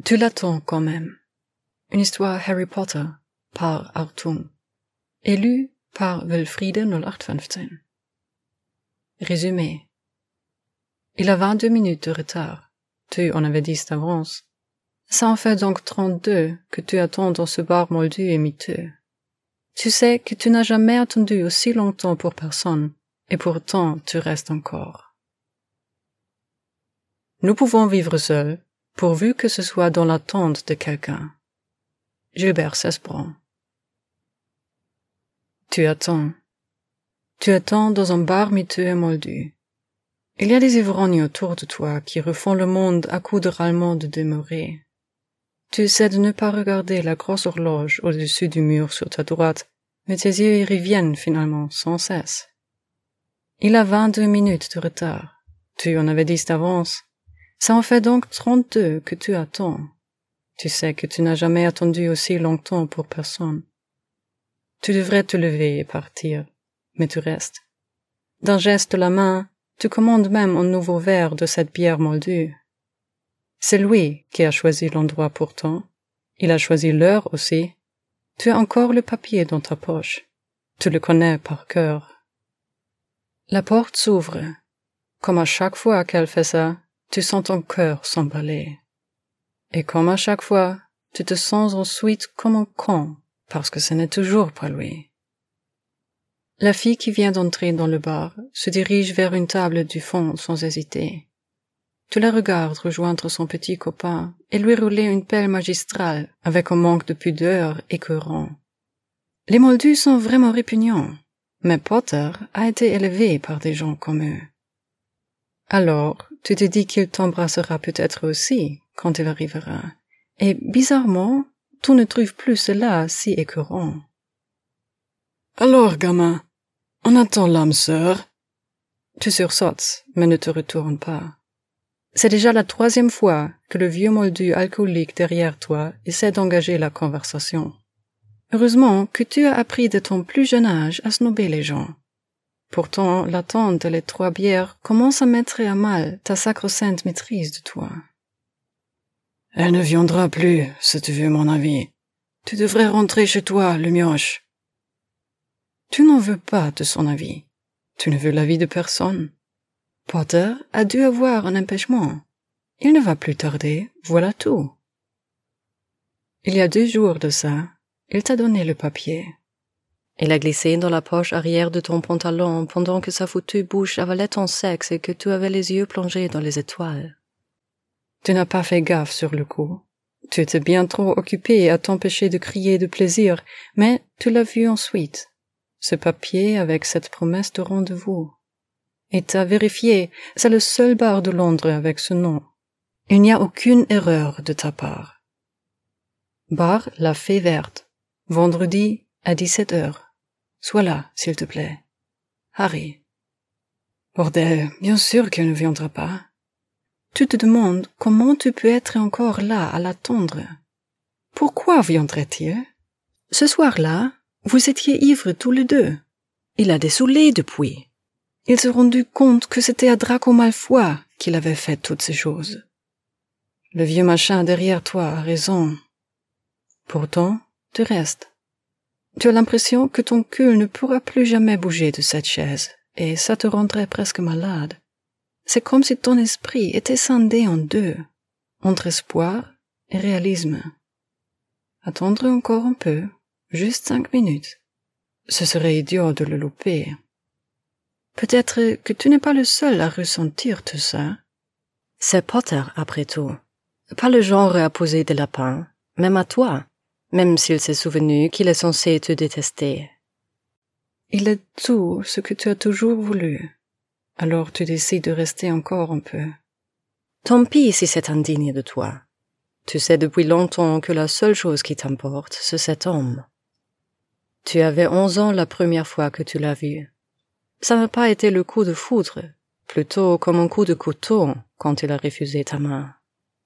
Tu l'attends quand même. Une histoire Harry Potter par Hartung. Élu par Wilfriede 0815. Résumé. Il a 22 minutes de retard. Tu en avais 10 d'avance. Ça en fait donc 32 que tu attends dans ce bar moldu et miteux. Tu sais que tu n'as jamais attendu aussi longtemps pour personne, et pourtant tu restes encore. Nous pouvons vivre seuls, pourvu que ce soit dans l'attente de quelqu'un. Gilbert Cesbron. Tu attends. Tu attends dans un bar miteux et moldu. Il y a des ivrognes autour de toi qui refont le monde à coups de râlement de demeurer. Tu essaies de ne pas regarder la grosse horloge au-dessus du mur sur ta droite, mais tes yeux y reviennent finalement sans cesse. Il a 22 minutes de retard. Tu en avais 10 d'avance. Ça en fait donc 32 que tu attends. Tu sais que tu n'as jamais attendu aussi longtemps pour personne. Tu devrais te lever et partir, mais tu restes. D'un geste de la main, tu commandes même un nouveau verre de cette bière moldue. C'est lui qui a choisi l'endroit pourtant. Il a choisi l'heure aussi. Tu as encore le papier dans ta poche. Tu le connais par cœur. La porte s'ouvre. Comme à chaque fois qu'elle fait ça, tu sens ton cœur s'emballer. Et comme à chaque fois, tu te sens ensuite comme un con, parce que ce n'est toujours pas lui. La fille qui vient d'entrer dans le bar se dirige vers une table du fond sans hésiter. Tu la regardes rejoindre son petit copain et lui rouler une pelle magistrale avec un manque de pudeur écœurant. Les moldus sont vraiment répugnants, mais Potter a été élevé par des gens comme eux. Alors, tu te dis qu'il t'embrassera peut-être aussi quand il arrivera, et bizarrement, tu ne trouves plus cela si écœurant. Alors, gamin, on attend l'âme sœur. Tu sursautes, mais ne te retournes pas. C'est déjà la 3e fois que le vieux moldu alcoolique derrière toi essaie d'engager la conversation. Heureusement que tu as appris de ton plus jeune âge à snober les gens. Pourtant, l'attente et les 3 bières commencent à mettre à mal ta sacro-sainte maîtrise de toi. Elle ne viendra plus, si tu veux mon avis. Tu devrais rentrer chez toi, le mioche. Tu n'en veux pas de son avis. Tu ne veux l'avis de personne. Potter a dû avoir un empêchement. Il ne va plus tarder, voilà tout. Il y a 2 jours de ça, il t'a donné le papier. Il a glissé dans la poche arrière de ton pantalon pendant que sa foutue bouche avalait ton sexe et que tu avais les yeux plongés dans les étoiles. Tu n'as pas fait gaffe sur le coup. Tu étais bien trop occupé à t'empêcher de crier de plaisir, mais tu l'as vu ensuite. Ce papier avec cette promesse de rendez-vous. Et t'as vérifié, c'est le seul bar de Londres avec ce nom. Il n'y a aucune erreur de ta part. Bar La Fée Verte, vendredi à 17h. Sois là, s'il te plaît. Harry. Bordel, bien sûr qu'elle ne viendra pas. Tu te demandes comment tu peux être encore là à l'attendre. Pourquoi viendrait-il? Ce soir-là, vous étiez ivres tous les deux. Il a dessoulé depuis. Il s'est rendu compte que c'était à Draco Malfoy qu'il avait fait toutes ces choses. Le vieux machin derrière toi a raison. Pourtant, tu restes. Tu as l'impression que ton cul ne pourra plus jamais bouger de cette chaise, et ça te rendrait presque malade. C'est comme si ton esprit était scindé en 2, entre espoir et réalisme. Attendre encore un peu, juste 5 minutes. Ce serait idiot de le louper. Peut-être que tu n'es pas le seul à ressentir tout ça. C'est Potter, après tout. Pas le genre à poser des lapins, même à toi, même s'il s'est souvenu qu'il est censé te détester. Il est tout ce que tu as toujours voulu. Alors tu décides de rester encore un peu. Tant pis si c'est indigne de toi. Tu sais depuis longtemps que la seule chose qui t'importe, c'est cet homme. Tu avais 11 ans la première fois que tu l'as vu. Ça n'a pas été le coup de foudre, plutôt comme un coup de couteau quand il a refusé ta main.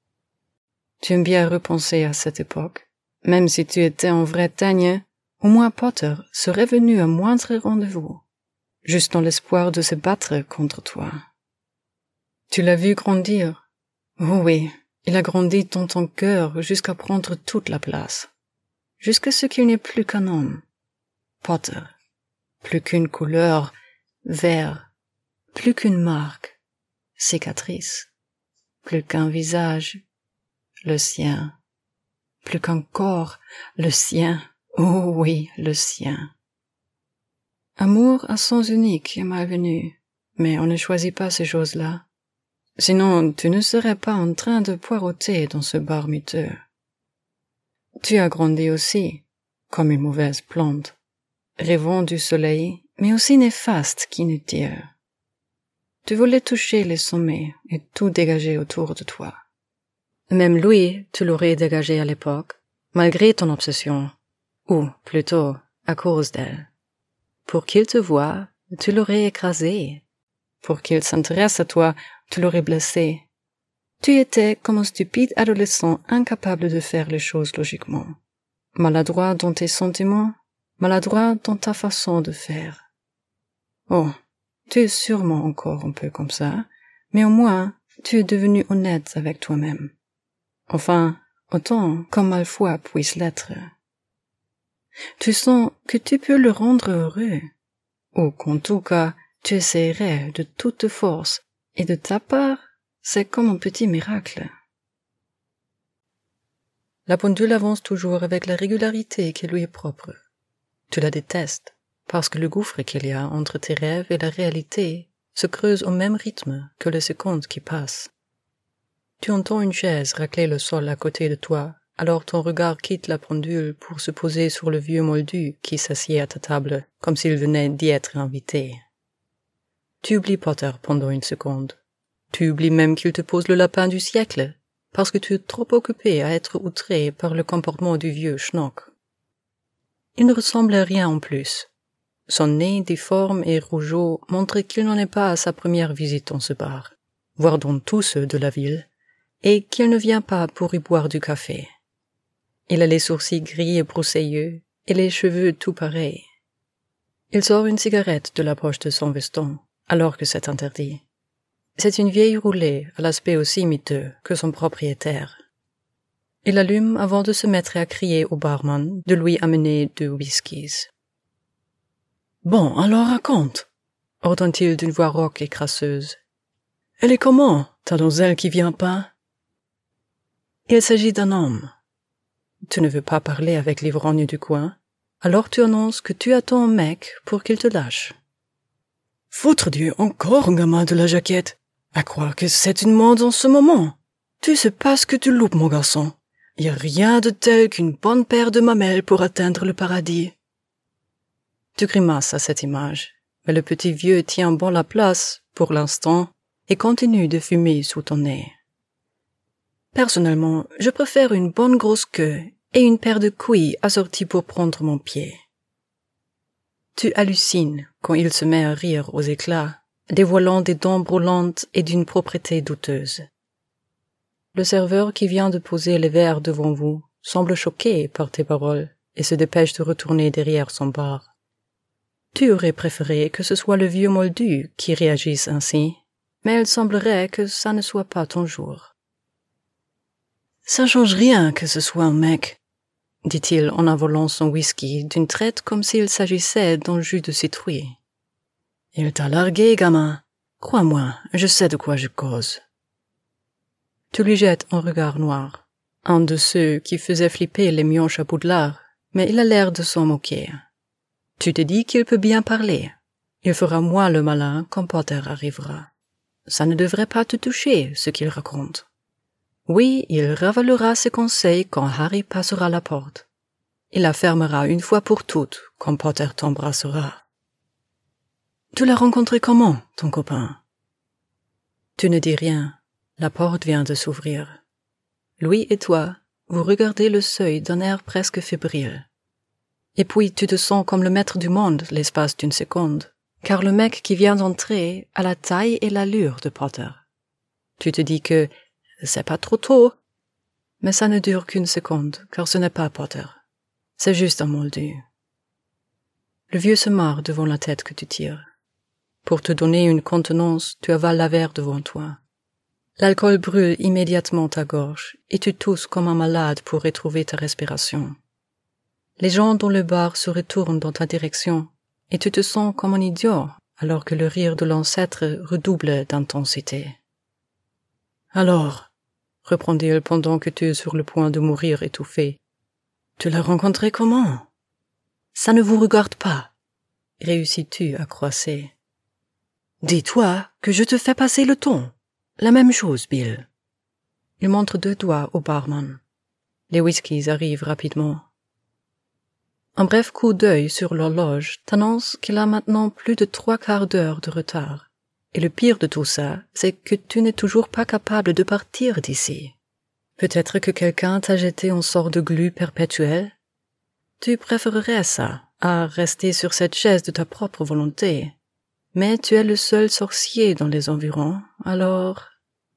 Tu aimes bien repenser à cette époque. Même si tu étais un vrai teigne, au moins Potter serait venu à moindre rendez-vous, juste dans l'espoir de se battre contre toi. Tu l'as vu grandir. Oh oui, Il a grandi dans ton cœur jusqu'à prendre toute la place, jusqu'à ce qu'il n'y ait plus qu'un homme. Potter, plus qu'une couleur, vert, plus qu'une marque, cicatrice, plus qu'un visage, le sien, plus qu'un corps, le sien, oh oui, le sien. Amour à sens unique est malvenu, mais on ne choisit pas ces choses-là. Sinon, tu ne serais pas en train de poireauter dans ce bar miteux. Tu as grandi aussi, comme une mauvaise plante, rêvant du soleil, mais aussi néfaste qu'inutile. Tu voulais toucher les sommets et tout dégager autour de toi. Même lui, tu l'aurais dégagé à l'époque, malgré ton obsession, ou plutôt à cause d'elle. Pour qu'il te voie, tu l'aurais écrasé. Pour qu'il s'intéresse à toi, tu l'aurais blessé. Tu étais comme un stupide adolescent incapable de faire les choses logiquement. Maladroit dans tes sentiments, maladroit dans ta façon de faire. Oh, tu es sûrement encore un peu comme ça, mais au moins, tu es devenu honnête avec toi-même. Enfin, autant comme Malfoy puisse l'être. Tu sens que tu peux le rendre heureux, ou qu'en tout cas, tu essaierais de toute force, et de ta part, c'est comme un petit miracle. La pendule avance toujours avec la régularité qui lui est propre. Tu la détestes, parce que le gouffre qu'il y a entre tes rêves et la réalité se creuse au même rythme que les secondes qui passent. Tu entends une chaise racler le sol à côté de toi, alors ton regard quitte la pendule pour se poser sur le vieux moldu qui s'assied à ta table, comme s'il venait d'y être invité. Tu oublies Potter pendant une seconde. Tu oublies même qu'il te pose le lapin du siècle, parce que tu es trop occupé à être outré par le comportement du vieux schnock. Il ne ressemble à rien en plus. Son nez difforme et rougeau montre qu'il n'en est pas à sa première visite dans ce bar, voire dans tous ceux de la ville, et qu'il ne vient pas pour y boire du café. Il a les sourcils gris et broussailleux, et les cheveux tout pareils. Il sort une cigarette de la poche de son veston, alors que c'est interdit. C'est une vieille roulée à l'aspect aussi miteux que son propriétaire. Il l'allume avant de se mettre à crier au barman de lui amener 2 whiskies. « Bon, alors raconte !» ordonne-t-il d'une voix rauque et crasseuse. « Elle est comment, ta donzelle qui vient pas ?» Il s'agit d'un homme. Tu ne veux pas parler avec l'ivrogne du coin, alors tu annonces que tu attends un mec pour qu'il te lâche. « Foutre Dieu, encore un gamin de la jaquette! À croire que c'est une mode en ce moment! Tu sais pas ce que tu loupes, mon garçon. Y a rien de tel qu'une bonne paire de mamelles pour atteindre le paradis. » Tu grimaces à cette image, mais le petit vieux tient bon la place, pour l'instant, et continue de fumer sous ton nez. Personnellement, je préfère une bonne grosse queue et une paire de couilles assorties pour prendre mon pied. Tu hallucines quand il se met à rire aux éclats, dévoilant des dents brûlantes et d'une propreté douteuse. Le serveur qui vient de poser les verres devant vous semble choqué par tes paroles et se dépêche de retourner derrière son bar. Tu aurais préféré que ce soit le vieux moldu qui réagisse ainsi, mais il semblerait que ça ne soit pas ton jour. « Ça change rien que ce soit un mec », dit-il en avalant son whisky d'une traite comme s'il s'agissait d'un jus de citrouille. « Il t'a largué, gamin. Crois-moi, je sais de quoi je cause. » Tu lui jettes un regard noir, un de ceux qui faisaient flipper les mioches à Poudlard, mais il a l'air de s'en moquer. Tu te dis qu'il peut bien parler. Il fera moins le malin quand Potter arrivera. Ça ne devrait pas te toucher, ce qu'il raconte. Oui, il ravalera ses conseils quand Harry passera la porte. Il la fermera une fois pour toutes quand Potter t'embrassera. Tu l'as rencontré comment, ton copain? Tu ne dis rien. La porte vient de s'ouvrir. Louis et toi, vous regardez le seuil d'un air presque fébrile. Et puis tu te sens comme le maître du monde l'espace d'une seconde, car le mec qui vient d'entrer a la taille et l'allure de Potter. Tu te dis que c'est pas trop tôt, mais ça ne dure qu'une seconde, car ce n'est pas Potter. C'est juste un moldu. Le vieux se marre devant la tête que tu tires. Pour te donner une contenance, tu avales la verre devant toi. L'alcool brûle immédiatement ta gorge et tu tousses comme un malade pour retrouver ta respiration. Les gens dans le bar se retournent dans ta direction et tu te sens comme un idiot alors que le rire de l'ancêtre redouble d'intensité. « Alors, reprend-il pendant que tu es sur le point de mourir étouffé, tu l'as rencontré comment ? Ça ne vous regarde pas, réussis-tu à croisser. Dis-toi que je te fais passer le ton. La même chose, Bill. Il montre 2 doigts au barman. Les whiskies arrivent rapidement. Un bref coup d'œil sur l'horloge t'annonce qu'il a maintenant plus de 3/4 d'heure de retard. Et le pire de tout ça, c'est que tu n'es toujours pas capable de partir d'ici. Peut-être que quelqu'un t'a jeté en sorte de glu perpétuel. Tu préférerais ça à rester sur cette chaise de ta propre volonté. Mais tu es le seul sorcier dans les environs, alors...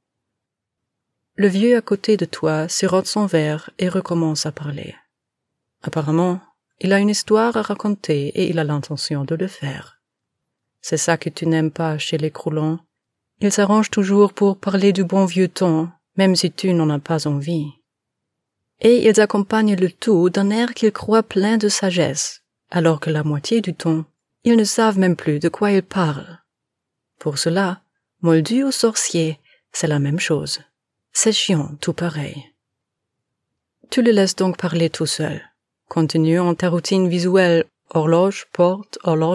Le vieux à côté de toi sirote son verre et recommence à parler. Apparemment, il a une histoire à raconter et il a l'intention de le faire. C'est ça que tu n'aimes pas chez les Croulans. Il s'arrange toujours pour parler du bon vieux temps, même si tu n'en as pas envie. Et ils accompagnent le tout d'un air qu'ils croient plein de sagesse, alors que la moitié du temps, ils ne savent même plus de quoi ils parlent. Pour cela, moldu ou sorcier, c'est la même chose. C'est chiant, tout pareil. Tu le laisses donc parler tout seul, continuant ta routine visuelle horloge, porte,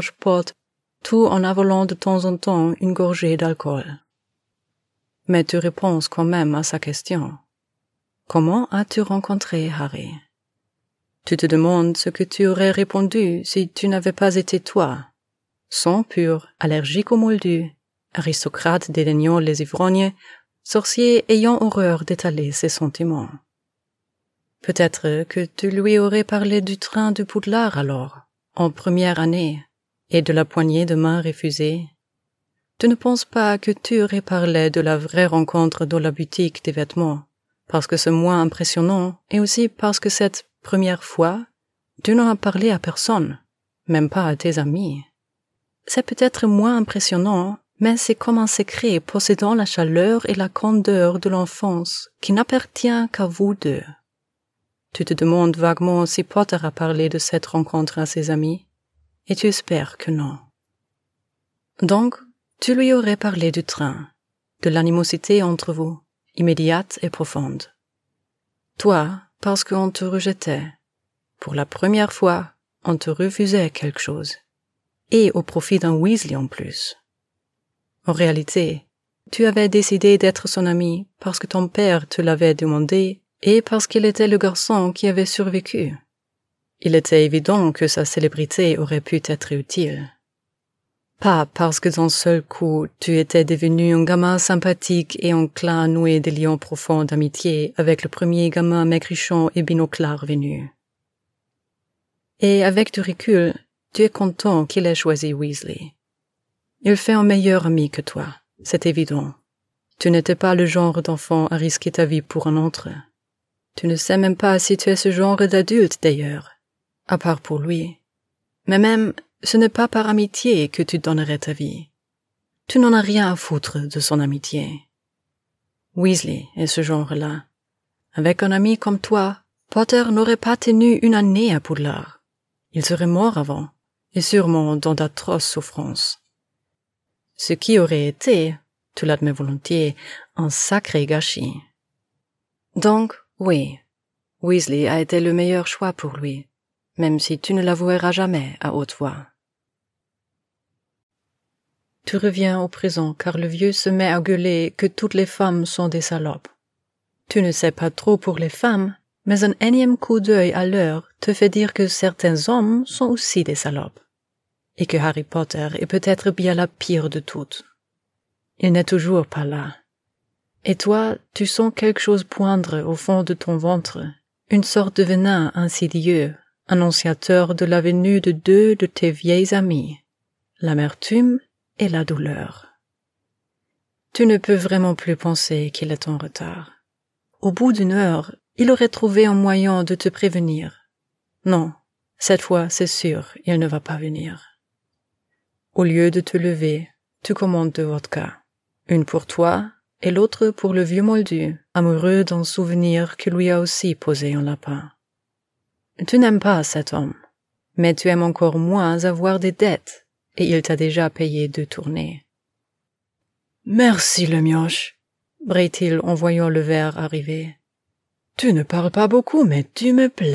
tout en avalant de temps en temps une gorgée d'alcool. Mais tu réponds quand même à sa question. Comment as-tu rencontré Harry? Tu te demandes ce que tu aurais répondu si tu n'avais pas été toi. Sang pur, allergique aux moldus, aristocrate dédaignant les ivrognes, sorcier ayant horreur d'étaler ses sentiments. Peut-être que tu lui aurais parlé du train de Poudlard alors, en première année, et de la poignée de main refusée. Tu ne penses pas que tu aurais parlé de la vraie rencontre dans la boutique des vêtements, parce que c'est moins impressionnant, et aussi parce que cette première fois, tu n'en as parlé à personne, même pas à tes amis. C'est peut-être moins impressionnant, mais c'est comme un secret possédant la chaleur et la candeur de l'enfance qui n'appartient qu'à vous deux. Tu te demandes vaguement si Potter a parlé de cette rencontre à ses amis, et tu espères que non. Donc, tu lui aurais parlé du train, de l'animosité entre vous, immédiate et profonde. Toi, parce qu'on te rejetait. Pour la première fois, on te refusait quelque chose. Et au profit d'un Weasley en plus. En réalité, tu avais décidé d'être son ami parce que ton père te l'avait demandé et parce qu'il était le garçon qui avait survécu. Il était évident que sa célébrité aurait pu être utile. Pas parce que d'un seul coup tu étais devenu un gamin sympathique et enclin à nouer des liens profonds d'amitié avec le premier gamin maigrichon et binoclard venu. Et avec du recul, tu es content qu'il ait choisi Weasley. Il fait un meilleur ami que toi, c'est évident. Tu n'étais pas le genre d'enfant à risquer ta vie pour un autre. Tu ne sais même pas si tu es ce genre d'adulte d'ailleurs, à part pour lui. Mais même, ce n'est pas par amitié que tu donnerais ta vie. Tu n'en as rien à foutre de son amitié. Weasley est ce genre-là. Avec un ami comme toi, Potter n'aurait pas tenu une année à Poudlard. Il serait mort avant, et sûrement dans d'atroces souffrances. Ce qui aurait été, tu l'admets volontiers, un sacré gâchis. Donc, oui, Weasley a été le meilleur choix pour lui, même si tu ne l'avoueras jamais à haute voix. Tu reviens au présent car le vieux se met à gueuler que toutes les femmes sont des salopes. Tu ne sais pas trop pour les femmes, mais un énième coup d'œil à l'heure te fait dire que certains hommes sont aussi des salopes, et que Harry Potter est peut-être bien la pire de toutes. Il n'est toujours pas là. Et toi, tu sens quelque chose poindre au fond de ton ventre, une sorte de venin insidieux, annonciateur de la venue de 2 de tes vieilles amies, l'amertume et la douleur. Tu ne peux vraiment plus penser qu'il est en retard. Au bout d'1 heure, il aurait trouvé un moyen de te prévenir. Non, cette fois, c'est sûr, il ne va pas venir. Au lieu de te lever, tu commandes 2 vodkas. Une pour toi et l'autre pour le vieux moldu, amoureux d'un souvenir que lui a aussi posé un lapin. Tu n'aimes pas cet homme, mais tu aimes encore moins avoir des dettes, et il t'a déjà payé 2 tournées. « Merci, le mioche, » brille-t-il en voyant le verre arriver. « Tu ne parles pas beaucoup, mais tu me plais. »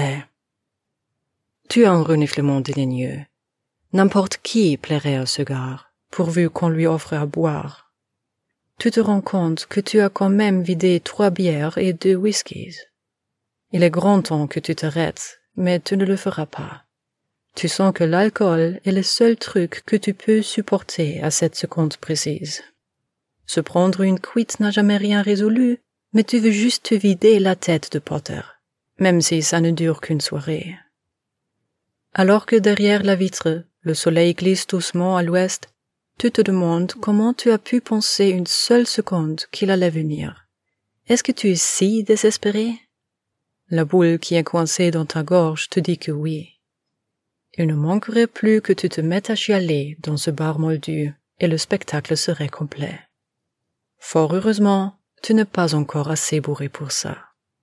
Tu as un reniflement dédaigneux. N'importe qui plairait à ce gars, pourvu qu'on lui offre à boire. Tu te rends compte que tu as quand même vidé 3 bières et 2 whiskies. Il est grand temps que tu t'arrêtes, mais tu ne le feras pas. Tu sens que l'alcool est le seul truc que tu peux supporter à cette seconde précise. Se prendre une cuite n'a jamais rien résolu, mais tu veux juste te vider la tête de Potter, même si ça ne dure qu'une soirée. Alors que derrière la vitre, le soleil glisse doucement à l'ouest, tu te demandes comment tu as pu penser une seule seconde qu'il allait venir. Est-ce que tu es si désespéré? La boule qui est coincée dans ta gorge te dit que oui. Il ne manquerait plus que tu te mettes à chialer dans ce bar moldu et le spectacle serait complet. Fort heureusement, tu n'es pas encore assez bourré pour ça.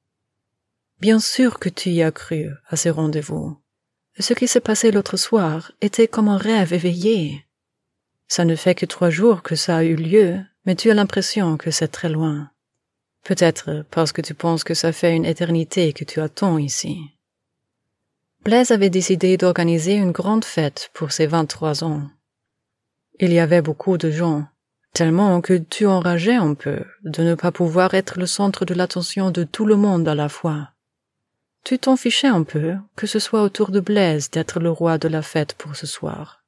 Bien sûr que tu y as cru à ces rendez-vous. Ce qui s'est passé l'autre soir était comme un rêve éveillé. Ça ne fait que 3 jours que ça a eu lieu, mais tu as l'impression que c'est très loin. Peut-être parce que tu penses que ça fait une éternité que tu attends ici. Blaise avait décidé d'organiser une grande fête pour ses 23 ans. Il y avait beaucoup de gens, tellement que tu enrageais un peu de ne pas pouvoir être le centre de l'attention de tout le monde à la fois. Tu t'en fichais un peu que ce soit au tour de Blaise d'être le roi de la fête pour ce soir.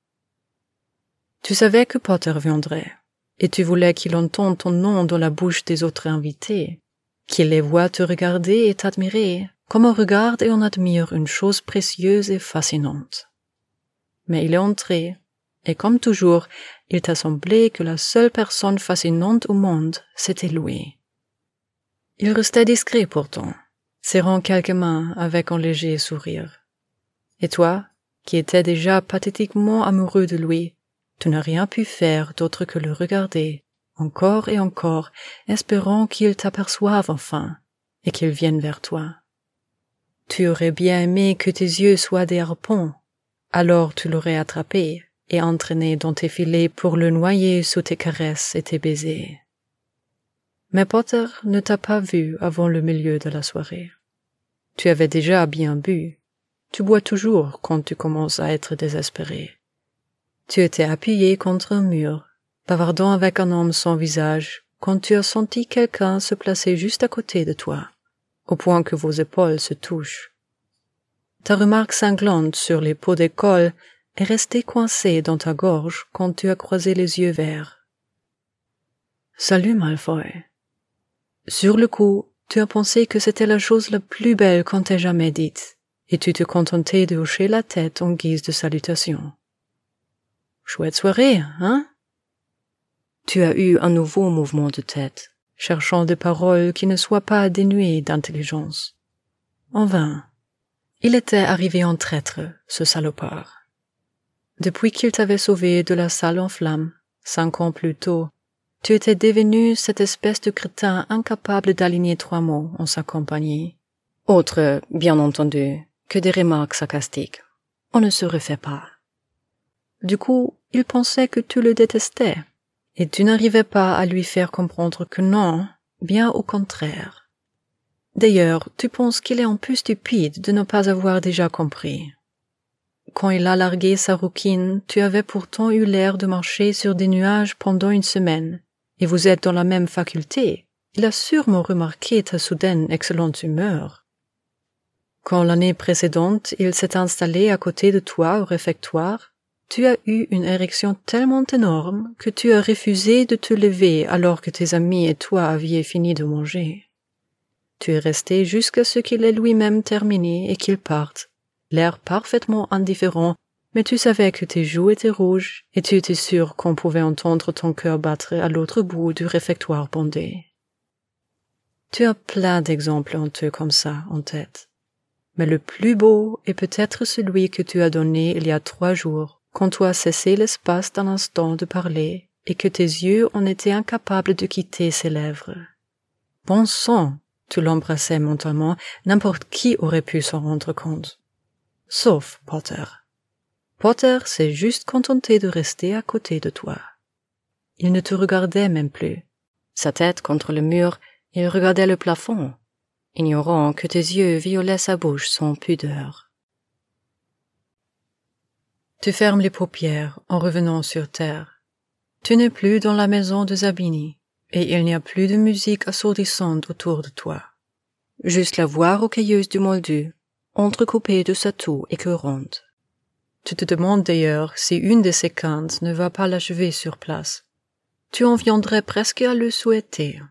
Tu savais que Potter viendrait, et tu voulais qu'il entende ton nom dans la bouche des autres invités, qu'il les voie te regarder et t'admirer, comme on regarde et on admire une chose précieuse et fascinante. Mais il est entré, et comme toujours, il t'a semblé que la seule personne fascinante au monde, c'était lui. Il restait discret pourtant, serrant quelques mains avec un léger sourire. Et toi, qui étais déjà pathétiquement amoureux de lui, tu n'as rien pu faire d'autre que le regarder, encore et encore, espérant qu'il t'aperçoive enfin, et qu'il vienne vers toi. Tu aurais bien aimé que tes yeux soient des harpons, alors tu l'aurais attrapé et entraîné dans tes filets pour le noyer sous tes caresses et tes baisers. Mais Potter ne t'a pas vu avant le milieu de la soirée. Tu avais déjà bien bu. Tu bois toujours quand tu commences à être désespéré. Tu étais appuyé contre un mur, bavardant avec un homme sans visage, quand tu as senti quelqu'un se placer juste à côté de toi, au point que vos épaules se touchent. Ta remarque cinglante sur les pots d'école est restée coincée dans ta gorge quand tu as croisé les yeux verts. « Salut, Malfoy. » Sur le coup, tu as pensé que c'était la chose la plus belle qu'on t'ait jamais dite, et tu te contentais de hocher la tête en guise de salutation. Chouette soirée, hein? Tu as eu un nouveau mouvement de tête, cherchant des paroles qui ne soient pas dénuées d'intelligence. En vain. Il était arrivé en traître, ce salopard. Depuis qu'il t'avait sauvé de la salle en flammes, 5 ans plus tôt, tu étais devenu cette espèce de crétin incapable d'aligner 3 mots en sa compagnie. Autre, bien entendu, que des remarques sarcastiques. On ne se refait pas. Du coup, il pensait que tu le détestais, et tu n'arrivais pas à lui faire comprendre que non, bien au contraire. D'ailleurs, tu penses qu'il est un peu stupide de ne pas avoir déjà compris. Quand il a largué sa rouquine, tu avais pourtant eu l'air de marcher sur des nuages pendant une semaine, et vous êtes dans la même faculté. Il a sûrement remarqué ta soudaine excellente humeur. Quand l'année précédente, il s'est installé à côté de toi au réfectoire, tu as eu une érection tellement énorme que tu as refusé de te lever alors que tes amis et toi aviez fini de manger. Tu es resté jusqu'à ce qu'il ait lui-même terminé et qu'il parte, l'air parfaitement indifférent, mais tu savais que tes joues étaient rouges et tu étais sûr qu'on pouvait entendre ton cœur battre à l'autre bout du réfectoire bondé. Tu as plein d'exemples honteux comme ça en tête. Mais le plus beau est peut-être celui que tu as donné il y a 3 jours, quand tu as cessé l'espace d'un instant de parler et que tes yeux en étaient incapables de quitter ses lèvres. Bon sang, tu l'embrassais mentalement, n'importe qui aurait pu s'en rendre compte. Sauf Potter. Potter s'est juste contenté de rester à côté de toi. Il ne te regardait même plus. Sa tête contre le mur, il regardait le plafond, ignorant que tes yeux violaient sa bouche sans pudeur. Tu fermes les paupières en revenant sur terre. Tu n'es plus dans la maison de Zabini, et il n'y a plus de musique assourdissante autour de toi. Juste la voix rocailleuse du moldu, entrecoupée de sa toux écœurante. Tu te demandes d'ailleurs si une de ces quintes ne va pas l'achever sur place. Tu en viendrais presque à le souhaiter.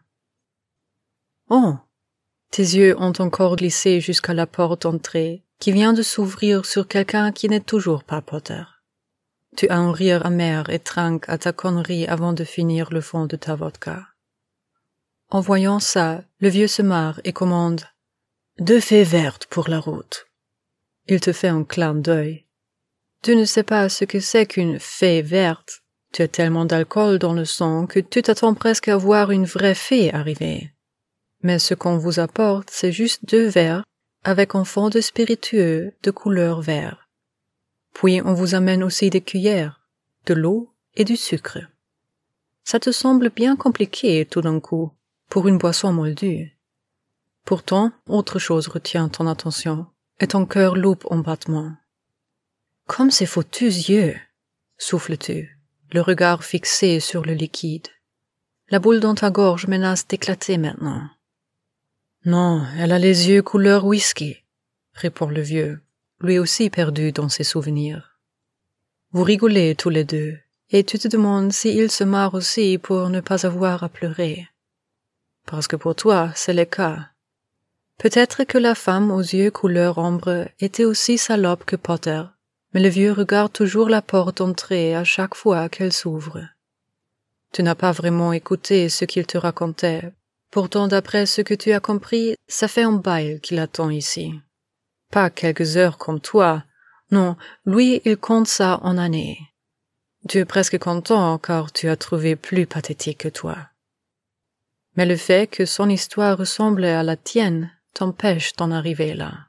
Oh! Tes yeux ont encore glissé jusqu'à la porte d'entrée, qui vient de s'ouvrir sur quelqu'un qui n'est toujours pas Potter. Tu as un rire amer et trinques à ta connerie avant de finir le fond de ta vodka. En voyant ça, le vieux se marre et commande « 2 fées vertes pour la route ». Il te fait un clin d'œil. Tu ne sais pas ce que c'est qu'une fée verte. Tu as tellement d'alcool dans le sang que tu t'attends presque à voir une vraie fée arriver. Mais ce qu'on vous apporte, c'est juste 2 verres avec un fond de spiritueux de couleur vert. Puis on vous amène aussi des cuillères, de l'eau et du sucre. Ça te semble bien compliqué tout d'un coup, pour une boisson moldue. Pourtant, autre chose retient ton attention, et ton cœur loupe en battement. Comme ces foutus yeux, souffles-tu, le regard fixé sur le liquide. La boule dans ta gorge menace d'éclater maintenant. Non, elle a les yeux couleur whisky, répond le vieux, lui aussi perdu dans ses souvenirs. Vous rigolez tous les deux, et tu te demandes s'il se marre aussi pour ne pas avoir à pleurer. Parce que pour toi, c'est le cas. Peut-être que la femme aux yeux couleur ombre était aussi salope que Potter, mais le vieux regarde toujours la porte d'entrée à chaque fois qu'elle s'ouvre. Tu n'as pas vraiment écouté ce qu'il te racontait. Pourtant, d'après ce que tu as compris, ça fait un bail qu'il attend ici. Pas quelques heures comme toi. Non, lui, il compte ça en années. Tu es presque content car tu as trouvé plus pathétique que toi. Mais le fait que son histoire ressemble à la tienne t'empêche d'en arriver là.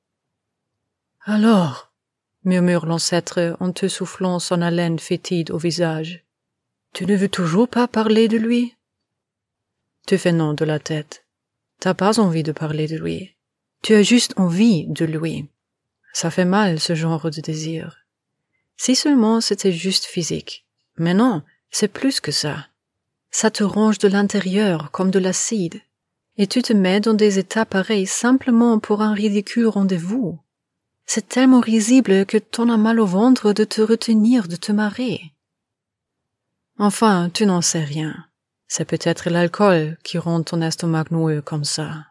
Alors, murmure l'ancêtre en te soufflant son haleine fétide au visage, tu ne veux toujours pas parler de lui? Tu fais non de la tête. T'as pas envie de parler de lui. Tu as juste envie de lui. Ça fait mal, ce genre de désir. Si seulement c'était juste physique. Mais non, c'est plus que ça. Ça te ronge de l'intérieur comme de l'acide. Et tu te mets dans des états pareils simplement pour un ridicule rendez-vous. C'est tellement risible que t'en as mal au ventre de te retenir de te marrer. Enfin, tu n'en sais rien. C'est peut-être l'alcool qui rend ton estomac noueux comme ça.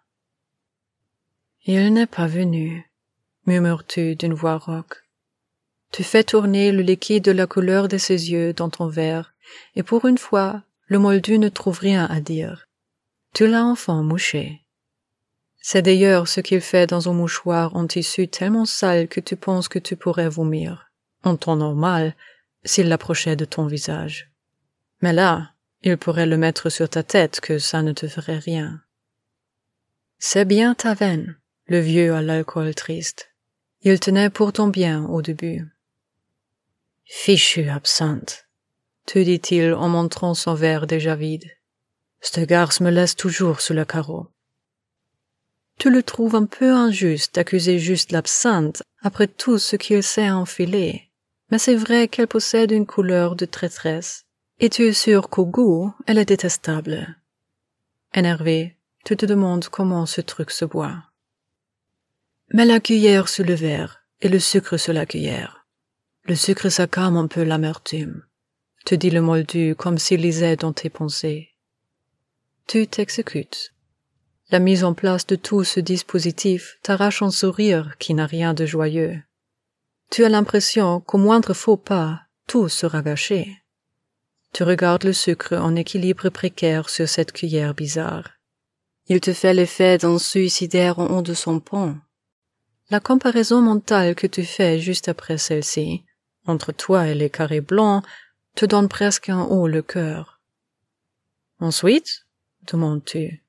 Il n'est pas venu, murmures-tu d'une voix rauque. Tu fais tourner le liquide de la couleur de ses yeux dans ton verre, et pour une fois, le moldu ne trouve rien à dire. Tu l'as enfin mouché. C'est d'ailleurs ce qu'il fait dans un mouchoir en tissu tellement sale que tu penses que tu pourrais vomir, en temps normal, s'il l'approchait de ton visage. Mais là, il pourrait le mettre sur ta tête que ça ne te ferait rien. C'est bien ta veine, le vieux à l'alcool triste. Il tenait pour ton bien au début. Fichu absinthe, te dit-il en montrant son verre déjà vide. Cette garce me laisse toujours sous le carreau. Tu le trouves un peu injuste d'accuser juste l'absinthe après tout ce qu'il s'est enfilé, mais c'est vrai qu'elle possède une couleur de traîtresse, et tu es sûr qu'au goût, elle est détestable. Énervé, tu te demandes comment ce truc se boit. Mets la cuillère sous le verre et le sucre sur la cuillère. Le sucre ça calme un peu l'amertume, te dit le moldu comme s'il lisait dans tes pensées. Tu t'exécutes. La mise en place de tout ce dispositif t'arrache un sourire qui n'a rien de joyeux. Tu as l'impression qu'au moindre faux pas, tout sera gâché. Tu regardes le sucre en équilibre précaire sur cette cuillère bizarre. Il te fait l'effet d'un suicidaire en haut de son pont. La comparaison mentale que tu fais juste après celle-ci, entre toi et les carrés blancs, te donne presque un haut le cœur. Ensuite, demandes-tu,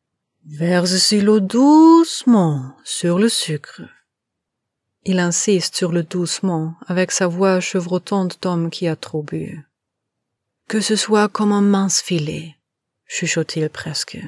verse l'eau doucement sur le sucre. Il insiste sur le doucement avec sa voix chevrotante d'homme qui a trop bu. Que ce soit comme un mince filet, chuchote-t-il presque.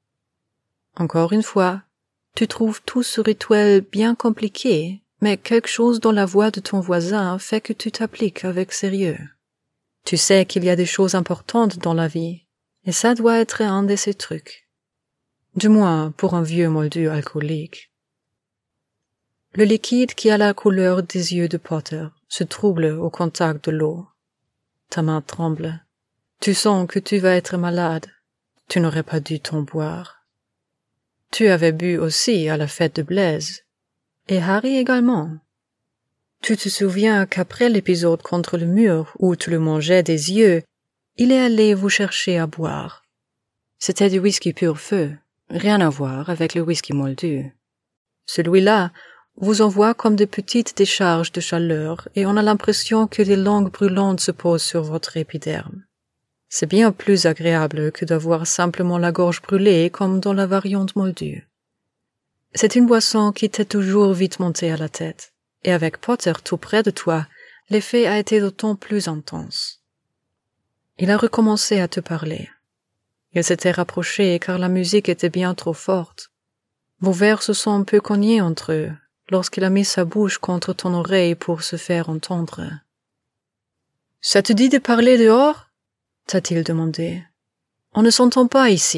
Encore une fois, tu trouves tout ce rituel bien compliqué, mais quelque chose dans la voix de ton voisin fait que tu t'appliques avec sérieux. Tu sais qu'il y a des choses importantes dans la vie, et ça doit être un de ces trucs. Du moins pour un vieux moldu alcoolique. Le liquide qui a la couleur des yeux de Potter se trouble au contact de l'eau. Ta main tremble. Tu sens que tu vas être malade. Tu n'aurais pas dû t'en boire. Tu avais bu aussi à la fête de Blaise. Et Harry également. Tu te souviens qu'après l'épisode contre le mur où tu le mangeais des yeux, il est allé vous chercher à boire. C'était du whisky pur feu, rien à voir avec le whisky moldu. Celui-là vous envoie comme de petites décharges de chaleur et on a l'impression que des langues brûlantes se posent sur votre épiderme. C'est bien plus agréable que d'avoir simplement la gorge brûlée comme dans la variante moldue. C'est une boisson qui t'est toujours vite montée à la tête, et avec Potter tout près de toi, l'effet a été d'autant plus intense. Il a recommencé à te parler. Il s'était rapproché car la musique était bien trop forte. Vos verres se sont un peu cognés entre eux lorsqu'il a mis sa bouche contre ton oreille pour se faire entendre. « Ça te dit de parler dehors ?» t'a-t-il demandé. « On ne s'entend pas ici. »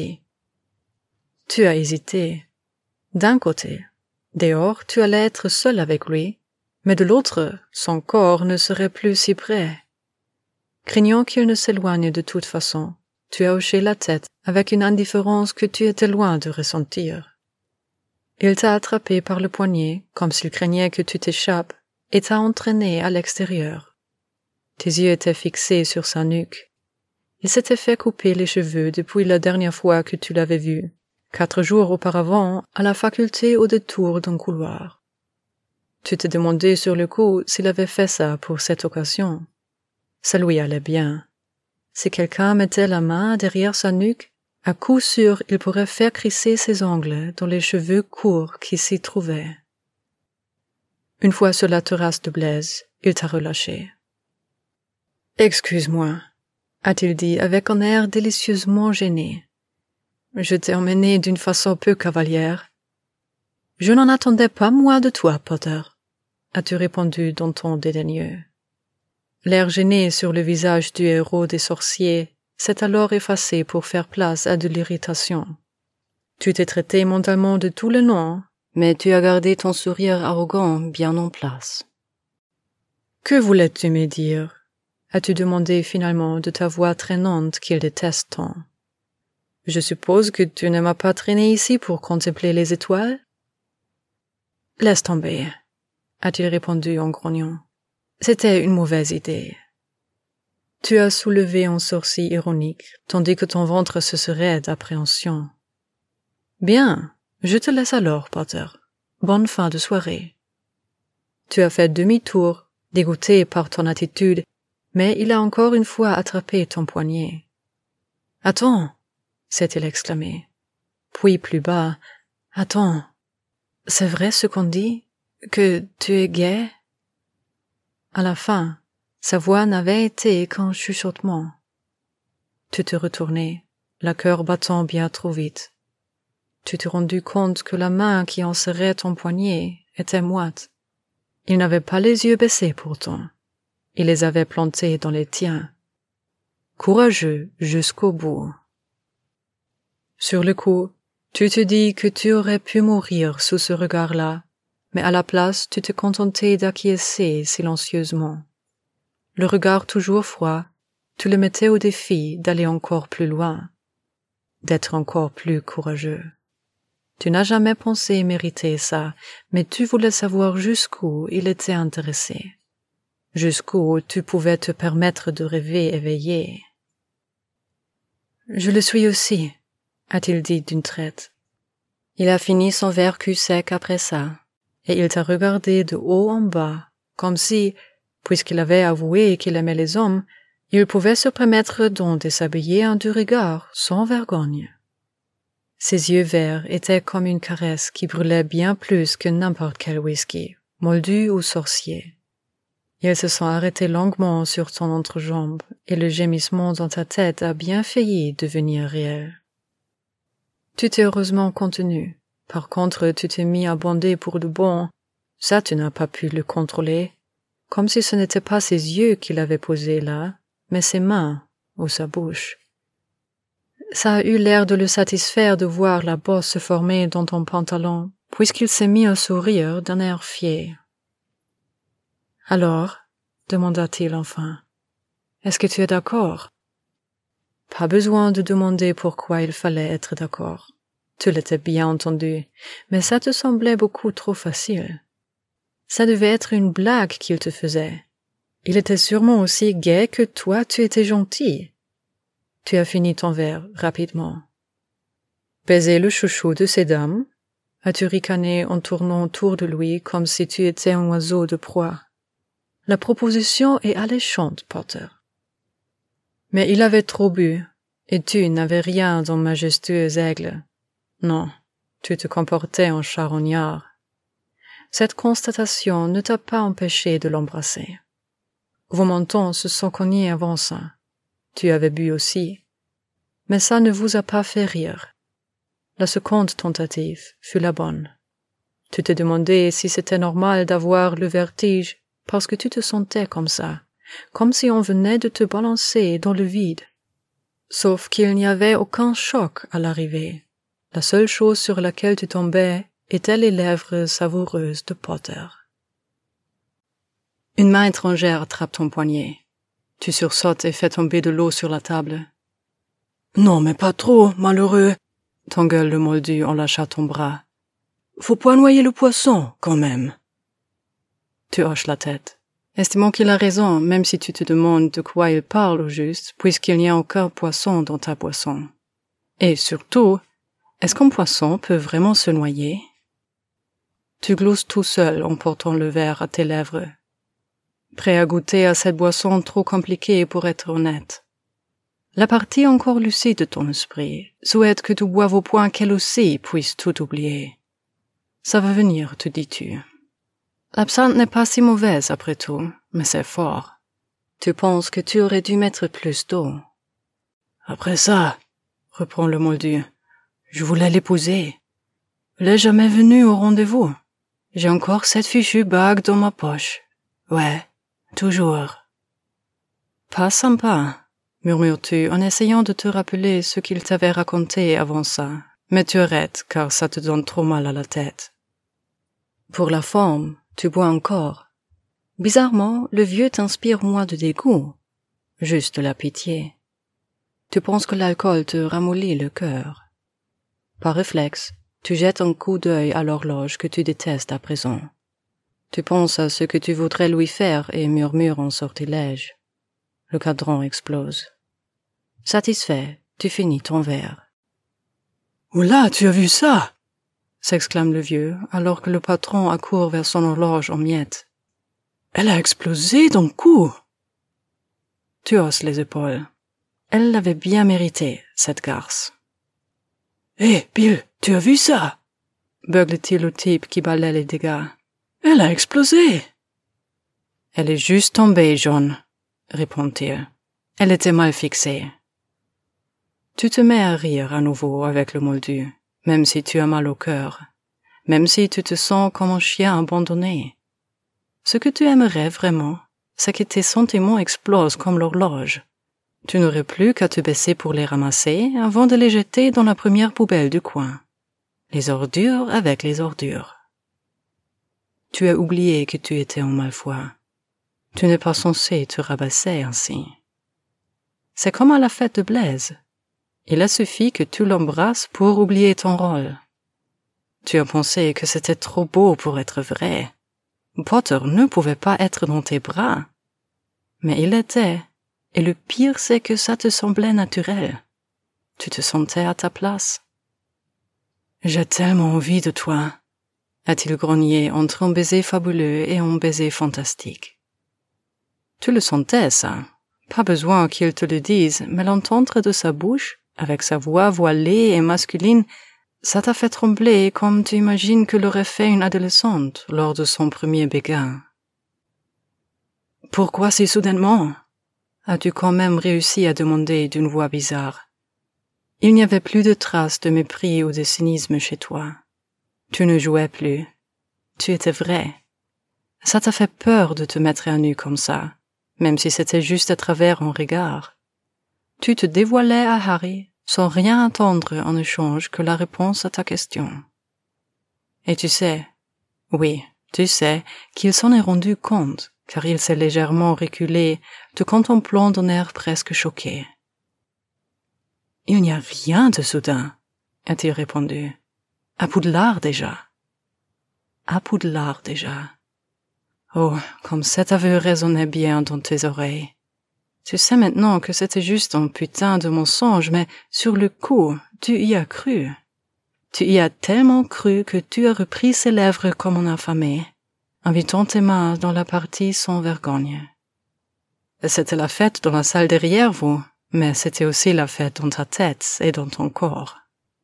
Tu as hésité. D'un côté, dehors, tu allais être seul avec lui, mais de l'autre, son corps ne serait plus si près. Craignant qu'il ne s'éloigne de toute façon, tu as hoché la tête avec une indifférence que tu étais loin de ressentir. Il t'a attrapé par le poignet, comme s'il craignait que tu t'échappes, et t'a entraîné à l'extérieur. Tes yeux étaient fixés sur sa nuque. Il s'était fait couper les cheveux depuis la dernière fois que tu l'avais vu, 4 jours auparavant, à la faculté au détour d'un couloir. Tu te demandais sur le coup s'il avait fait ça pour cette occasion. Ça lui allait bien. Si quelqu'un mettait la main derrière sa nuque, à coup sûr il pourrait faire crisser ses ongles dans les cheveux courts qui s'y trouvaient. Une fois sur la terrasse de Blaise, il t'a relâché. « Excuse-moi » a-t-il dit avec un air délicieusement gêné. « Je t'ai emmené d'une façon peu cavalière. »« Je n'en attendais pas moi de toi, Potter » as-tu répondu d'un ton dédaigneux. L'air gêné sur le visage du héros des sorciers s'est alors effacé pour faire place à de l'irritation. Tu t'es traité mentalement de tous les noms, mais tu as gardé ton sourire arrogant bien en place. « Que voulais-tu me dire ?» as-tu demandé finalement de ta voix traînante qu'il déteste tant. « Je suppose que tu ne m'as pas traîné ici pour contempler les étoiles ?»« Laisse tomber, » a-t-il répondu en grognant. « C'était une mauvaise idée. » Tu as soulevé un sourcil ironique, tandis que ton ventre se serrait d'appréhension. « Bien, je te laisse alors, Potter. Bonne fin de soirée. » Tu as fait demi-tour, dégoûté par ton attitude, mais il a encore une fois attrapé ton poignet. « Attends !» s'est-il exclamé. Puis plus bas, « Attends, c'est vrai ce qu'on dit, que tu es gai ?» À la fin, sa voix n'avait été qu'un chuchotement. Tu te retournais, le cœur battant bien trop vite. Tu te rendus compte que la main qui enserrait ton poignet était moite. Il n'avait pas les yeux baissés pourtant. Il les avait plantés dans les tiens. Courageux jusqu'au bout. Sur le coup, tu te dis que tu aurais pu mourir sous ce regard-là, mais à la place tu te contentais d'acquiescer silencieusement. Le regard toujours froid, tu le mettais au défi d'aller encore plus loin, d'être encore plus courageux. Tu n'as jamais pensé mériter ça, mais tu voulais savoir jusqu'où il était intéressé. Jusqu'où tu pouvais te permettre de rêver éveillé. « Je le suis aussi », a-t-il dit d'une traite. Il a fini son verre cul sec après ça, et il t'a regardé de haut en bas, comme si, puisqu'il avait avoué qu'il aimait les hommes, Il pouvait se permettre donc de s'habiller en 2 regards, sans vergogne. Ses yeux verts étaient comme une caresse qui brûlait bien plus que n'importe quel whisky, moldu ou sorcier. Il se sont arrêtés longuement sur ton entrejambe, et le gémissement dans ta tête a bien failli devenir réel. Tu t'es heureusement contenu. Par contre, tu t'es mis à bander pour le bon. Ça, tu n'as pas pu le contrôler. Comme si ce n'était pas ses yeux qu'il avait posés là, mais ses mains ou sa bouche. Ça a eu l'air de le satisfaire de voir la bosse se former dans ton pantalon, puisqu'il s'est mis à sourire d'un air fier. « Alors, demanda-t-il enfin, est-ce que tu es d'accord ?» Pas besoin de demander pourquoi il fallait être d'accord. Tu l'étais bien entendu, mais ça te semblait beaucoup trop facile. Ça devait être une blague qu'il te faisait. Il était sûrement aussi gai que toi tu étais gentil. Tu as fini ton verre rapidement. Baiser le chouchou de ces dames? As-tu ricané en tournant autour de lui comme si tu étais un oiseau de proie? La proposition est alléchante, Potter. Mais il avait trop bu, et tu n'avais rien d'un majestueux aigle. Non, tu te comportais en charognard. Cette constatation ne t'a pas empêché de l'embrasser. Vos mentons se sont cognés avant ça. Tu avais bu aussi. Mais ça ne vous a pas fait rire. La seconde tentative fut la bonne. Tu te demandais si c'était normal d'avoir le vertige parce que tu te sentais comme ça, comme si on venait de te balancer dans le vide. Sauf qu'il n'y avait aucun choc à l'arrivée. La seule chose sur laquelle tu tombais étaient les lèvres savoureuses de Potter. Une main étrangère attrape ton poignet. Tu sursautes et fais tomber de l'eau sur la table. « Non, mais pas trop, malheureux !» t'engueule le moldu en lâchant ton bras. « Faut pas noyer le poisson, quand même !» Tu hoches la tête, estimant qu'il a raison, même si tu te demandes de quoi il parle au juste, puisqu'il n'y a aucun poisson dans ta boisson. Et surtout, est-ce qu'un poisson peut vraiment se noyer? Tu glousses tout seul en portant le verre à tes lèvres, prêt à goûter à cette boisson trop compliquée pour être honnête. La partie encore lucide de ton esprit souhaite que tu boives au point qu'elle aussi puisse tout oublier. Ça va venir, te dis-tu. L'absinthe n'est pas si mauvaise après tout, mais c'est fort. Tu penses que tu aurais dû mettre plus d'eau. Après ça, reprend le moldu, je voulais l'épouser. Elle n'est jamais venue au rendez-vous. J'ai encore cette fichue bague dans ma poche. Ouais, toujours. Pas sympa, murmures-tu en essayant de te rappeler ce qu'il t'avait raconté avant ça, mais tu arrêtes car ça te donne trop mal à la tête. Pour la forme, tu bois encore. Bizarrement, le vieux t'inspire moins de dégoût, juste de la pitié. Tu penses que l'alcool te ramollit le cœur. Par réflexe, tu jettes un coup d'œil à l'horloge que tu détestes à présent. Tu penses à ce que tu voudrais lui faire et murmures en sortilège. Le cadran explose. Satisfait, tu finis ton verre. « Oula, tu as vu ça ?» s'exclame le vieux, alors que le patron accourt vers son horloge en miettes. « Elle a explosé d'un coup !» Tu hausses les épaules. Elle l'avait bien mérité, cette garce. « Hé, Bill, tu as vu ça ?» beugle-t-il au type qui balaie les dégâts. « Elle a explosé !»« Elle est juste tombée, John, » répond-il. « Elle était mal fixée. » Tu te mets à rire à nouveau avec le moldu, même si tu as mal au cœur, même si tu te sens comme un chien abandonné. Ce que tu aimerais vraiment, c'est que tes sentiments explosent comme l'horloge. Tu n'aurais plus qu'à te baisser pour les ramasser avant de les jeter dans la première poubelle du coin. Les ordures avec les ordures. Tu as oublié que tu étais en malfoy. Tu n'es pas censé te rabasser ainsi. C'est comme à la fête de Blaise. Il a suffi que tu l'embrasses pour oublier ton rôle. Tu as pensé que c'était trop beau pour être vrai. Potter ne pouvait pas être dans tes bras. Mais il était, et le pire c'est que ça te semblait naturel. Tu te sentais à ta place. « J'ai tellement envie de toi », a-t-il grogné entre un baiser fabuleux et un baiser fantastique. Tu le sentais, ça, Pas besoin qu'il te le dise, mais l'entendre de sa bouche, avec sa voix voilée et masculine, ça t'a fait trembler comme tu imagines que l'aurait fait une adolescente lors de son premier béguin. Pourquoi si soudainement? As-tu quand même réussi à demander d'une voix bizarre. Il n'y avait plus de traces de mépris ou de cynisme chez toi. Tu ne jouais plus. Tu étais vrai. Ça t'a fait peur de te mettre à nu comme ça, même si c'était juste à travers un regard. Tu te dévoilais à Harry sans rien attendre en échange que la réponse à ta question. Et tu sais, oui, tu sais qu'il s'en est rendu compte, car il s'est légèrement reculé, te contemplant d'un air presque choqué. Il n'y a rien de soudain, a-t-il répondu. À Poudlard déjà. À Poudlard déjà. Oh, comme cet aveu résonnait bien dans tes oreilles. Tu sais maintenant que c'était juste un putain de mensonge, mais sur le coup, tu y as cru. Tu y as tellement cru que tu as repris ses lèvres comme un affamé, invitant tes mains dans la partie sans vergogne. C'était la fête dans la salle derrière vous, mais c'était aussi la fête dans ta tête et dans ton corps.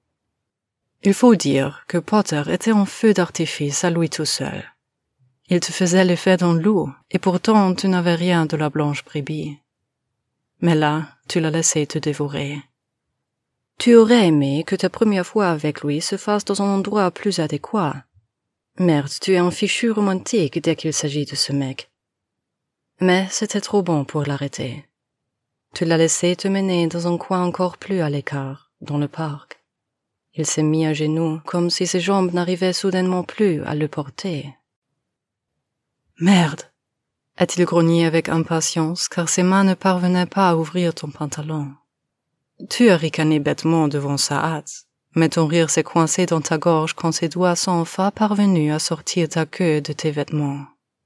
Il faut dire que Potter était en feu d'artifice à lui tout seul. Il te faisait l'effet d'un loup, et pourtant tu n'avais rien de la blanche brebis. Mais là, tu l'as laissé te dévorer. Tu aurais aimé que ta première fois avec lui se fasse dans un endroit plus adéquat. Merde, tu es un fichu romantique dès qu'il s'agit de ce mec. Mais c'était trop bon pour l'arrêter. Tu l'as laissé te mener dans un coin encore plus à l'écart, dans le parc. Il s'est mis à genoux, comme si ses jambes n'arrivaient soudainement plus à le porter. Merde, a-t-il grogné avec impatience, car ses mains ne parvenaient pas à ouvrir ton pantalon. Tu as ricané bêtement devant sa hâte, mais ton rire s'est coincé dans ta gorge quand ses doigts sont enfin parvenus à sortir ta queue de tes vêtements.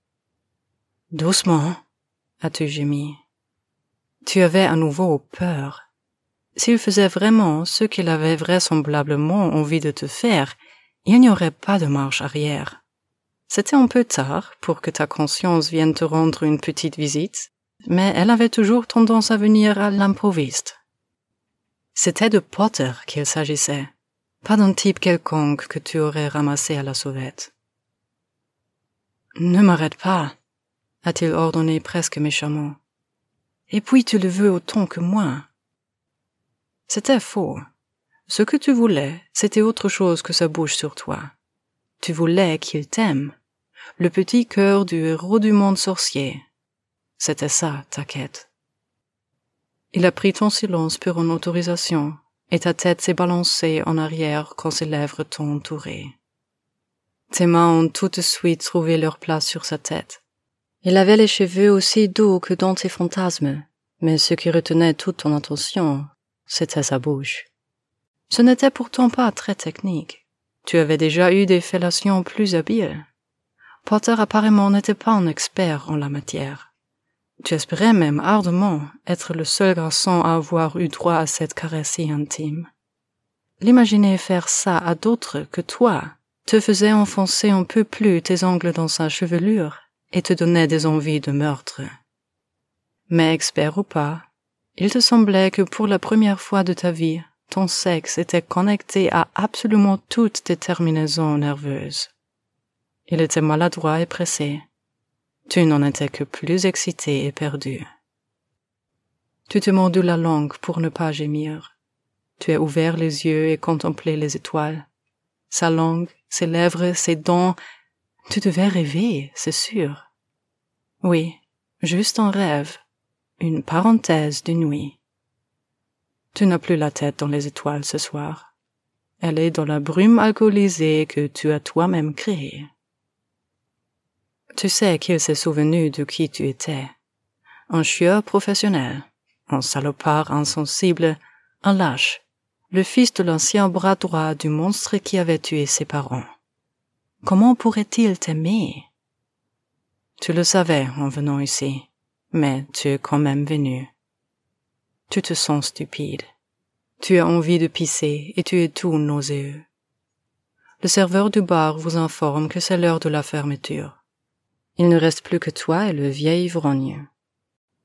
Doucement, as-tu gémi. Tu avais à nouveau peur. S'il faisait vraiment ce qu'il avait vraisemblablement envie de te faire, il n'y aurait pas de marche arrière. C'était un peu tard pour que ta conscience vienne te rendre une petite visite, mais elle avait toujours tendance à venir à l'improviste. C'était de Potter qu'il s'agissait, pas d'un type quelconque que tu aurais ramassé à la sauvette. Ne m'arrête pas, a-t-il ordonné presque méchamment. Et puis tu le veux autant que moi. C'était faux. Ce que tu voulais, c'était autre chose que sa bouche sur toi. Tu voulais qu'il t'aime. Le petit cœur du héros du monde sorcier. C'était ça, ta quête. Il a pris ton silence pour une autorisation, et ta tête s'est balancée en arrière quand ses lèvres t'ont entouré. Tes mains ont tout de suite trouvé leur place sur sa tête. Il avait les cheveux aussi doux que dans tes fantasmes, mais ce qui retenait toute ton attention, c'était sa bouche. Ce n'était pourtant pas très technique. Tu avais déjà eu des fellations plus habiles. Potter apparemment n'était pas un expert en la matière. Tu espérais même ardemment être le seul garçon à avoir eu droit à cette caresse si intime. L'imaginer faire ça à d'autres que toi te faisait enfoncer un peu plus tes ongles dans sa chevelure et te donnait des envies de meurtre. Mais expert ou pas, il te semblait que pour la première fois de ta vie, ton sexe était connecté à absolument toutes tes terminaisons nerveuses. Il était maladroit et pressé. Tu n'en étais que plus excité et perdu. Tu te mordu la langue pour ne pas gémir. Tu as ouvert les yeux et contemplé les étoiles. Sa langue, ses lèvres, ses dents. Tu devais rêver, c'est sûr. Oui, juste un rêve, une parenthèse de nuit. Tu n'as plus la tête dans les étoiles ce soir. Elle est dans la brume alcoolisée que tu as toi-même créée. Tu sais qu'il s'est souvenu de qui tu étais. Un chieur professionnel, un salopard insensible, un lâche, le fils de l'ancien bras droit du monstre qui avait tué ses parents. Comment pourrait-il t'aimer? Tu le savais en venant ici, mais tu es quand même venu. Tu te sens stupide. Tu as envie de pisser et tu es tout nauséeux. Le serveur du bar vous informe que c'est l'heure de la fermeture. Il ne reste plus que toi et le vieil ivrogne.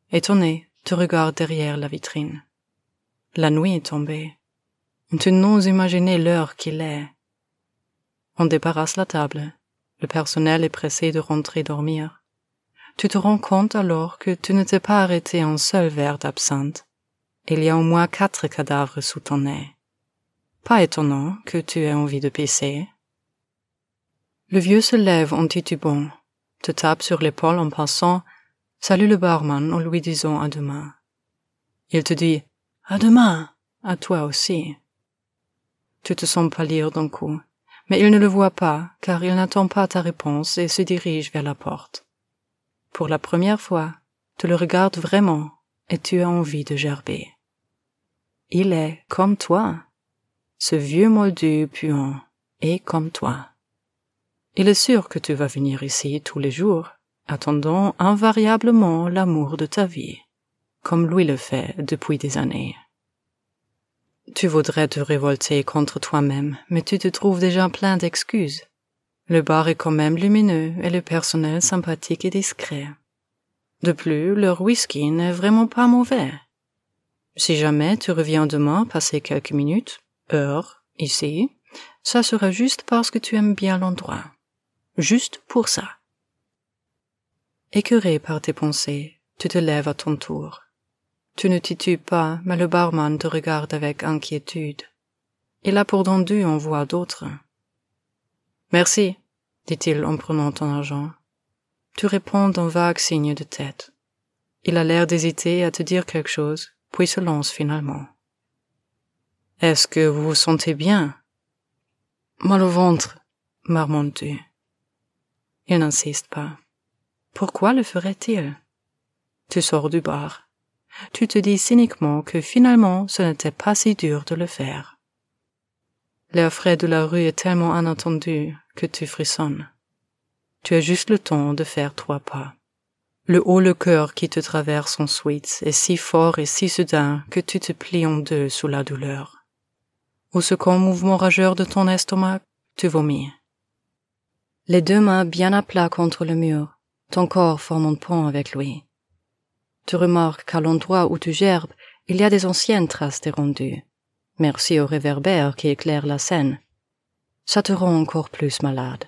Étonné, tu regardes derrière la vitrine. La nuit est tombée. Tu n'oses imaginer l'heure qu'il est. On débarrasse la table. Le personnel est pressé de rentrer dormir. Tu te rends compte alors que tu ne t'es pas arrêté un seul verre d'absinthe. Il y a au moins 4 cadavres sous ton nez. Pas étonnant que tu aies envie de pisser. Le vieux se lève en titubant, te tape sur l'épaule en passant, salue le barman en lui disant à demain. Il te dit « À demain !» à toi aussi. Tu te sens pâlir d'un coup, mais il ne le voit pas car il n'attend pas ta réponse et se dirige vers la porte. Pour la première fois, tu le regardes vraiment et tu as envie de gerber. Il est comme toi. Ce vieux moldu puant est comme toi. Il est sûr que tu vas venir ici tous les jours, attendant invariablement l'amour de ta vie, comme lui le fait depuis des années. Tu voudrais te révolter contre toi-même, mais tu te trouves déjà plein d'excuses. Le bar est quand même lumineux et le personnel sympathique et discret. De plus, leur whisky n'est vraiment pas mauvais. Si jamais tu reviens demain passer quelques minutes, heures, ici, ça sera juste parce que tu aimes bien l'endroit. Juste pour ça. Écœuré par tes pensées, tu te lèves à ton tour. Tu ne titubes pas, mais le barman te regarde avec inquiétude. Il a pourtendu en voix d'autres. « Merci », dit-il en prenant ton argent. Tu réponds d'un vague signe de tête. Il a l'air d'hésiter à te dire quelque chose, puis se lance finalement. « Est-ce que vous vous sentez bien ?»« Mal au ventre, » marmonnes-tu. Il n'insiste pas. Pourquoi le ferait-il? Tu sors du bar. Tu te dis cyniquement que finalement ce n'était pas si dur de le faire. L'air frais de la rue est tellement inattendu que tu frissonnes. Tu as juste le temps de faire 3 pas. Le haut-le-cœur qui te traverse ensuite est si fort et si soudain que tu te plies en 2 sous la douleur. Au second mouvement rageur de ton estomac, tu vomis. Les 2 mains bien à plat contre le mur, ton corps forme un pont avec lui. Tu remarques qu'à l'endroit où tu gerbes, il y a des anciennes traces dérondues. Merci au réverbère qui éclaire la scène. Ça te rend encore plus malade.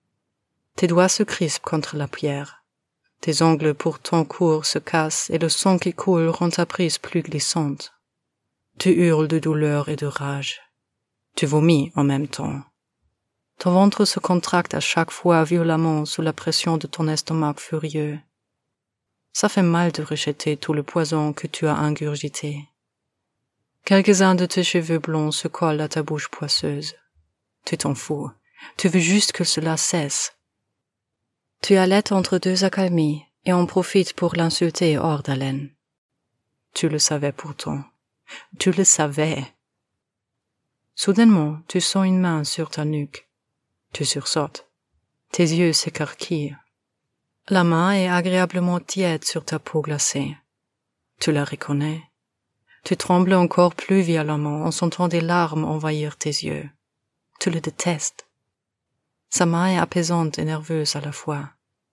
Tes doigts se crispent contre la pierre. Tes ongles pourtant courts se cassent et le sang qui coule rend ta prise plus glissante. Tu hurles de douleur et de rage. Tu vomis en même temps. Ton ventre se contracte à chaque fois violemment sous la pression de ton estomac furieux. Ça fait mal de rejeter tout le poison que tu as ingurgité. Quelques-uns de tes cheveux blonds se collent à ta bouche poisseuse. Tu t'en fous. Tu veux juste que cela cesse. Tu allaites entre 2 accalmies et en profites pour l'insulter hors d'haleine. Tu le savais pourtant. Tu le savais. Soudainement, tu sens une main sur ta nuque. Tu sursautes. Tes yeux s'écarquillent. La main est agréablement tiède sur ta peau glacée. Tu la reconnais. Tu trembles encore plus violemment en sentant des larmes envahir tes yeux. Tu le détestes. Sa main est apaisante et nerveuse à la fois.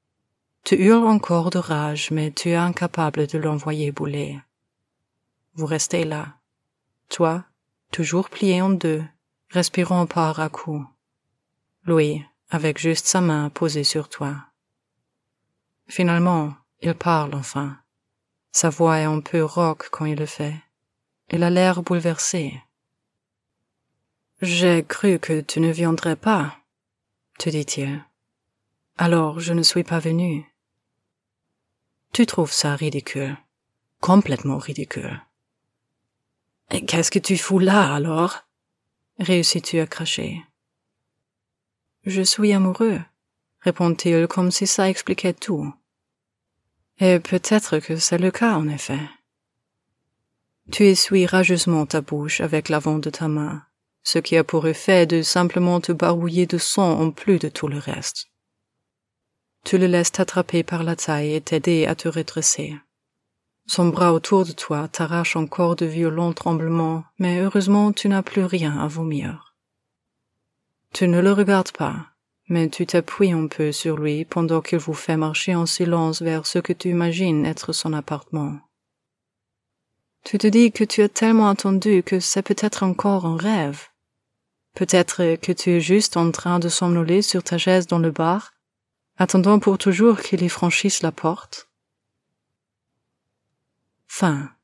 Tu hurles encore de rage, mais tu es incapable de l'envoyer bouler. Vous restez là. Toi, toujours plié en 2, respirant par à coups. Lui, avec juste sa main posée sur toi. Finalement, il parle enfin. Sa voix est un peu rauque quand il le fait. Il a l'air bouleversé. « J'ai cru que tu ne viendrais pas, » te dit-il. « Alors je ne suis pas venu. » Tu trouves ça ridicule. Complètement ridicule. « Et qu'est-ce que tu fous là, alors ?» réussis-tu à cracher. « Je suis amoureux, » répond-il comme si ça expliquait tout. Et peut-être que c'est le cas, en effet. Tu essuies rageusement ta bouche avec l'avant de ta main, ce qui a pour effet de simplement te barbouiller de sang en plus de tout le reste. Tu le laisses t'attraper par la taille et t'aider à te redresser. Son bras autour de toi t'arrache encore de violents tremblements, mais heureusement tu n'as plus rien à vomir. Tu ne le regardes pas, mais tu t'appuies un peu sur lui pendant qu'il vous fait marcher en silence vers ce que tu imagines être son appartement. Tu te dis que tu as tellement attendu que c'est peut-être encore un rêve. Peut-être que tu es juste en train de somnoler sur ta chaise dans le bar, attendant pour toujours qu'il y franchisse la porte. Fin.